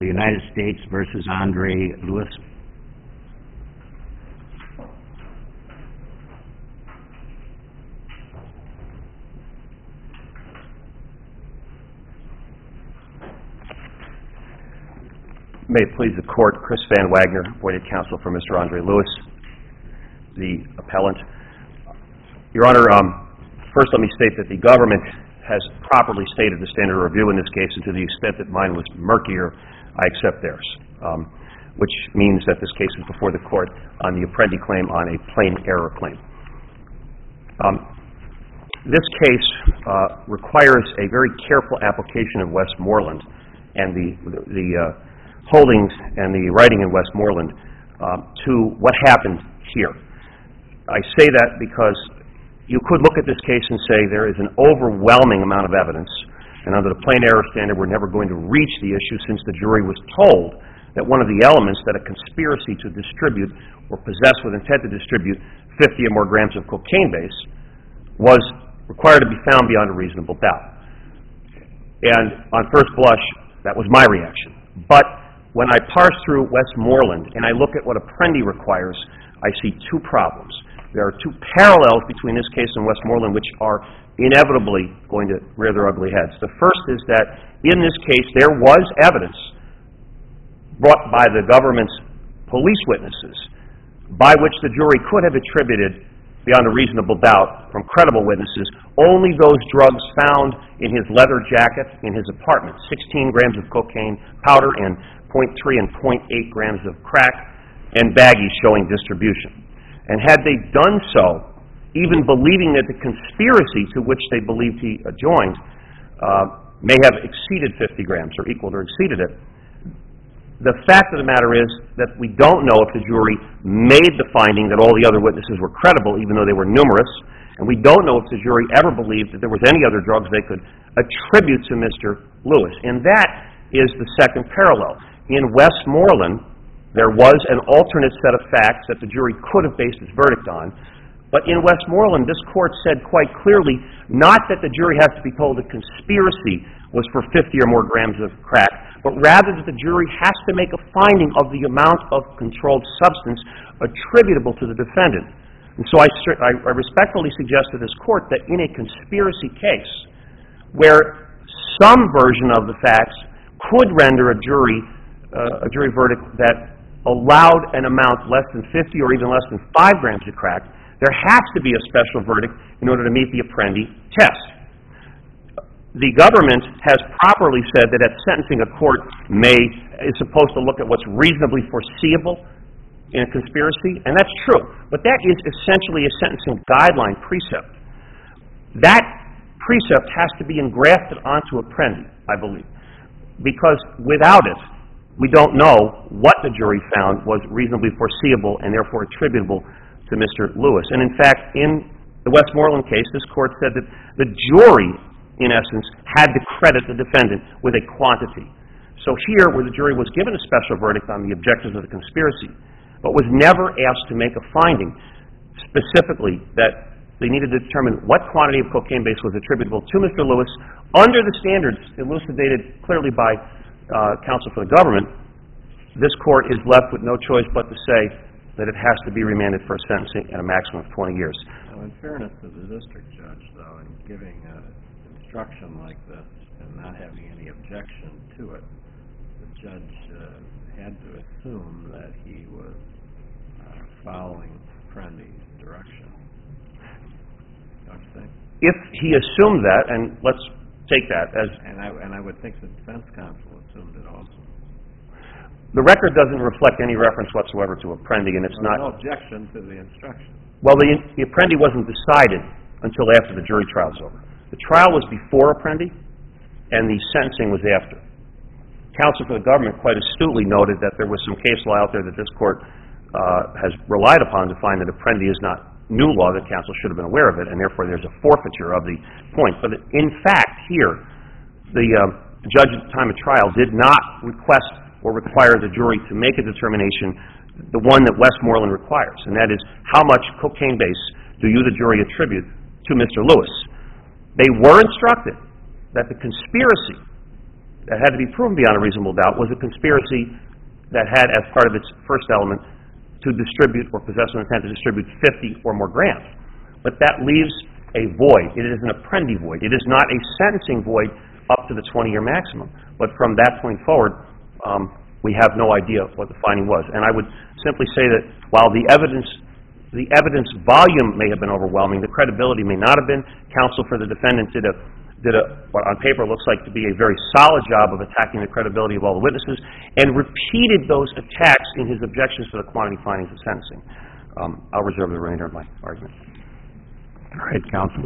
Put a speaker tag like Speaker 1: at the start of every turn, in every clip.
Speaker 1: The United States versus Andre Lewis.
Speaker 2: May it please the Court, Chris Van Wagner, appointed counsel for Mr. Andre Lewis, the appellant. Your Honor, first let me state that the government has properly stated the standard of review in this case, and to the extent that mine was murkier, I accept theirs, which means that this case is before the Court on the Apprendi claim on a plain error claim. This case requires a very careful application of Westmoreland and the holdings and the writing in Westmoreland to what happened here. I say that because you could look at this case and say there is an overwhelming amount of evidence, and under the plain error standard we're never going to reach the issue since the jury was told that one of the elements, that a conspiracy to distribute or possess with intent to distribute 50 or more grams of cocaine base was required to be found beyond a reasonable doubt. And on first blush, that was my reaction. But when I parse through Westmoreland and I look at what Apprendi requires, I see two problems. There are two parallels between this case and Westmoreland which are inevitably going to rear their ugly heads. The first is that in this case there was evidence brought by the government's police witnesses by which the jury could have attributed beyond a reasonable doubt from credible witnesses only those drugs found in his leather jacket in his apartment, 16 grams of cocaine powder and 0.3 and 0.8 grams of crack and baggies showing distribution. And had they done so, even believing that the conspiracy to which they believed he joined may have exceeded 50 grams or equaled or exceeded it, the fact of the matter is that we don't know if the jury made the finding that all the other witnesses were credible, even though they were numerous, and we don't know if the jury ever believed that there was any other drugs they could attribute to Mr. Lewis. And that is the second parallel. In Westmoreland, there was an alternate set of facts that the jury could have based its verdict on, but in Westmoreland, this court said quite clearly not that the jury has to be told the conspiracy was for 50 or more grams of crack, but rather that the jury has to make a finding of the amount of controlled substance attributable to the defendant. And so I respectfully suggest to this court that in a conspiracy case where some version of the facts could render a jury verdict that allowed an amount less than 50 or even less than 5 grams of crack, there has to be a special verdict in order to meet the Apprendi test. The government has properly said that at sentencing a court is supposed to look at what's reasonably foreseeable in a conspiracy, and that's true, but that is essentially a sentencing guideline precept. That precept has to be engrafted onto Apprendi, I believe, because without it, we don't know what the jury found was reasonably foreseeable and therefore attributable to Mr. Lewis. And in fact, in the Westmoreland case, this court said that the jury, in essence, had to credit the defendant with a quantity. So here, where the jury was given a special verdict on the objectives of the conspiracy, but was never asked to make a finding specifically that they needed to determine what quantity of cocaine base was attributable to Mr. Lewis under the standards elucidated clearly by counsel for the government, this court is left with no choice but to say that it has to be remanded for a sentencing at a maximum of 20 years.
Speaker 3: Now, in fairness to the district judge, though, in giving an instruction like this and not having any objection to it, the judge had to assume that he was following Apprendi's direction. Don't you think?
Speaker 2: If he assumed that, and let's take that as...
Speaker 3: And I would think the defense counsel assumed it also.
Speaker 2: The record doesn't reflect any reference whatsoever to Apprendi, and it's not...
Speaker 3: No objection to the instruction.
Speaker 2: Well, the Apprendi wasn't decided until after the jury trial was over. The trial was before Apprendi, and the sentencing was after. Counsel for the government quite astutely noted that there was some case law out there that this court has relied upon to find that Apprendi is not new law, that counsel should have been aware of it, and therefore there's a forfeiture of the point. But in fact, here, the judge at the time of trial did not request or require the jury to make a determination, the one that Westmoreland requires, and that is how much cocaine base do you, the jury, attribute to Mr. Lewis. They were instructed that the conspiracy that had to be proven beyond a reasonable doubt was a conspiracy that had as part of its first element to distribute or possess an intent to distribute 50 or more grams. But that leaves a void. It is an Apprendi void. It is not a sentencing void up to the 20-year maximum. But from that point forward, we have no idea what the finding was. And I would simply say that while the evidence volume may have been overwhelming, the credibility may not have been. Counsel for the defendant did what on paper looks like to be a very solid job of attacking the credibility of all the witnesses, and repeated those attacks in his objections to the quantity findings of sentencing. I'll reserve the remainder of my argument.
Speaker 1: All right, counsel.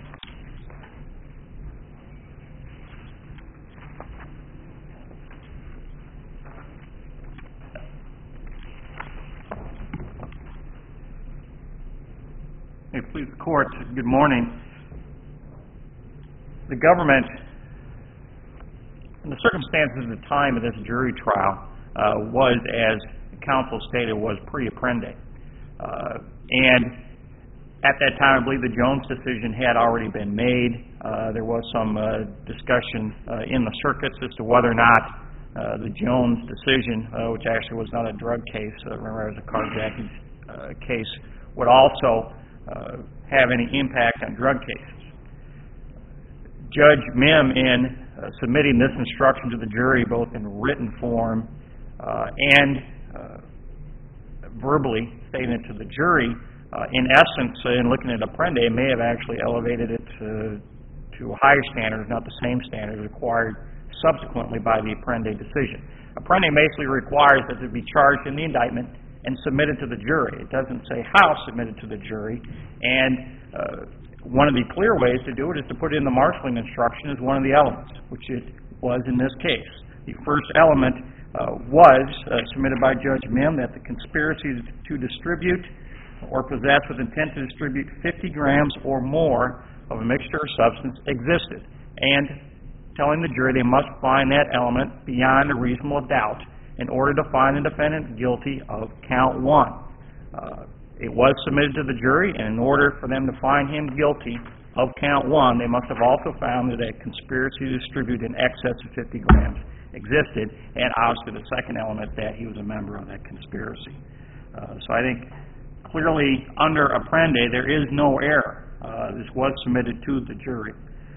Speaker 4: Hey, please, the court, good morning. The government, in the circumstances at the time of this jury trial, was, as counsel stated, was pre-Apprendi. And at that time, I believe the Jones decision had already been made. There was some discussion in the circuits as to whether or not the Jones decision, which actually was not a drug case, remember it was a carjacking case, would also have any impact on drug cases. Judge Mim, in submitting this instruction to the jury, both in written form and verbally stating it to the jury, in essence, in looking at Apprendi, may have actually elevated it to a higher standard, not the same standard required subsequently by the Apprendi decision. Apprendi basically requires that it be charged in the indictment and submitted to the jury. It doesn't say how submitted to the jury, and one of the clear ways to do it is to put in the marshalling instruction as one of the elements, which it was in this case. The first element was submitted by Judge Mim, that the conspiracy to distribute or possess with intent to distribute 50 grams or more of a mixture or substance existed, and telling the jury they must find that element beyond a reasonable doubt in order to find the defendant guilty of count one. It was submitted to the jury, and in order for them to find him guilty of count one, they must have also found that a conspiracy to distribute in excess of 50 grams existed, and obviously the second element, that he was a member of that conspiracy. So I think clearly under Apprendi there is no error. This was submitted to the jury.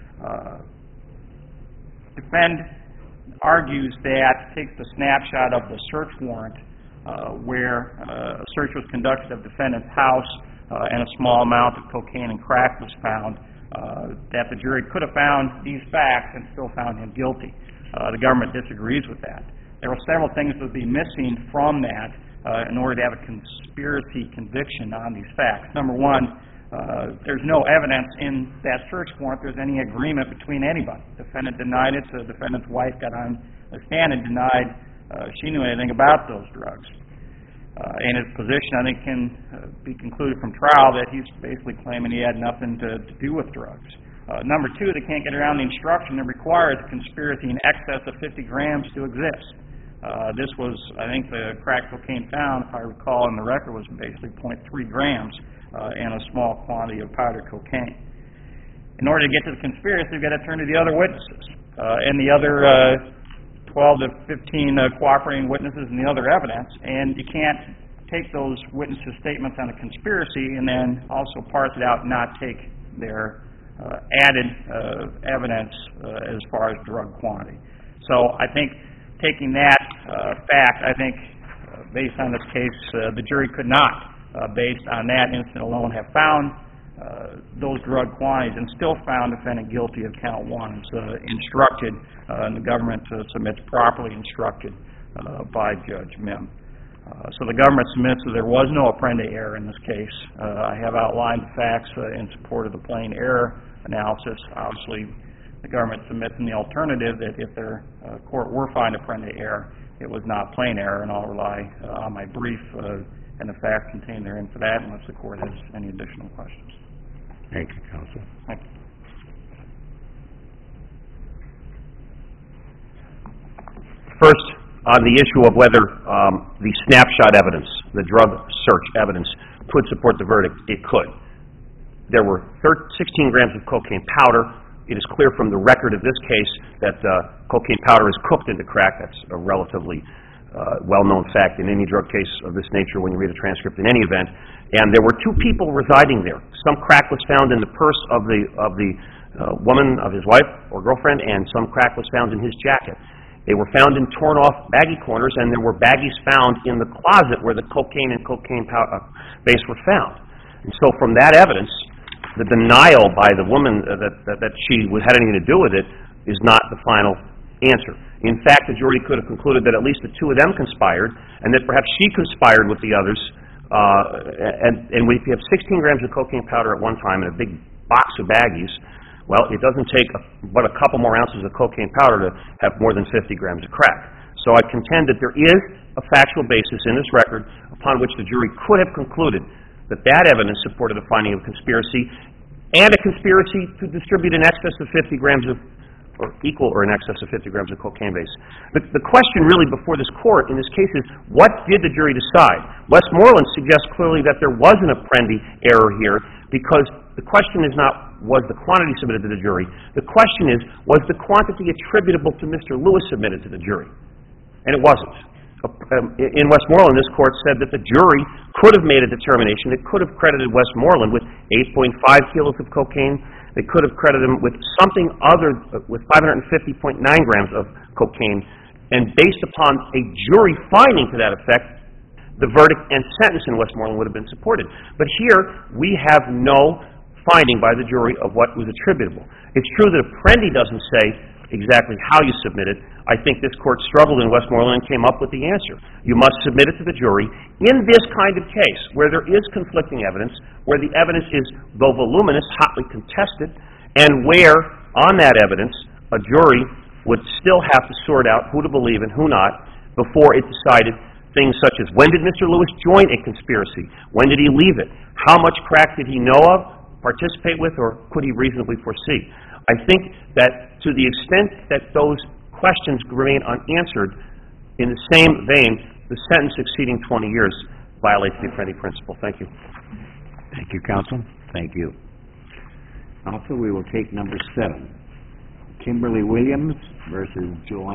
Speaker 4: Defendant argues that, takes the snapshot of the search warrant where a search was conducted of defendant's house and a small amount of cocaine and crack was found, that the jury could have found these facts and still found him guilty. The government disagrees with that. There were several things that would be missing from that in order to have a conspiracy conviction on these facts. Number one, there's no evidence in that search warrant there's any agreement between anybody. Defendant denied it, so the defendant's wife got on the stand and denied she knew anything about those drugs. And his position, I think, can be concluded from trial that he's basically claiming he had nothing to do with drugs. Number two, they can't get around the instruction that requires a conspiracy in excess of 50 grams to exist. This was, I think, the crack cocaine found, if I recall in the record, was basically 0.3 grams and a small quantity of powdered cocaine. In order to get to the conspiracy, you've got to turn to the other witnesses and the other 12 to 15 cooperating witnesses and the other evidence, and you can't take those witnesses' statements on a conspiracy and then also parse it out and not take their added evidence as far as drug quantity. So I think taking that fact, I think based on this case, the jury could not, based on that incident alone, have found those drug quantities and still found defendant guilty of count one. It's instructed, and the government submits properly instructed by Judge Mim. So the government submits that there was no Apprendi error in this case. I have outlined the facts in support of the plain error analysis. Obviously, the government submits in the alternative that if their court were find Apprendi error, it was not plain error, and I'll rely on my brief and the facts contained therein for that, unless the court has any additional questions.
Speaker 1: Thank you, counsel.
Speaker 4: Thank you.
Speaker 2: First, on the issue of whether the snapshot evidence, the drug search evidence, could support the verdict, it could. There were 16 grams of cocaine powder, it is clear from the record of this case that cocaine powder is cooked into crack. That's a relatively well-known fact in any drug case of this nature when you read a transcript in any event. And there were two people residing there. Some crack was found in the purse of the woman, of his wife or girlfriend, and some crack was found in his jacket. They were found in torn-off baggie corners, and there were baggies found in the closet where the cocaine and cocaine base were found. And so from that evidence, the denial by the woman that she had anything to do with it is not the final answer. In fact, the jury could have concluded that at least the two of them conspired, and that perhaps she conspired with the others. And if you have 16 grams of cocaine powder at one time in a big box of baggies, well, it doesn't take but a couple more ounces of cocaine powder to have more than 50 grams of crack. So I contend that there is a factual basis in this record upon which the jury could have concluded that that evidence supported a finding of conspiracy, and a conspiracy to distribute in excess of 50 grams of, or equal or in excess of 50 grams of cocaine base. The question really before this court in this case is, what did the jury decide? Westmoreland suggests clearly that there was an Apprendi error here, because the question is not, was the quantity submitted to the jury? The question is, was the quantity attributable to Mr. Lewis submitted to the jury? And it wasn't. In Westmoreland, this court said that the jury could have made a determination. It could have credited Westmoreland with 8.5 kilos of cocaine. They could have credited him with something other, with 550.9 grams of cocaine. And based upon a jury finding to that effect, the verdict and sentence in Westmoreland would have been supported. But here, we have no finding by the jury of what was attributable. It's true that Apprendi doesn't say exactly how you submit it. I think this court struggled in Westmoreland and came up with the answer. You must submit it to the jury in this kind of case, where there is conflicting evidence, where the evidence is, though voluminous, hotly contested, and where, on that evidence, a jury would still have to sort out who to believe and who not before it decided things such as, when did Mr. Lewis join a conspiracy? When did he leave it? How much crack did he know of, participate with, or could he reasonably foresee? I think that to the extent that those questions remain unanswered, in the same vein, the sentence exceeding 20 years violates the Apprendi principle. Thank you.
Speaker 1: Thank you, counsel. Thank you. Also, we will take number 7, Kimberly Williams versus Joanne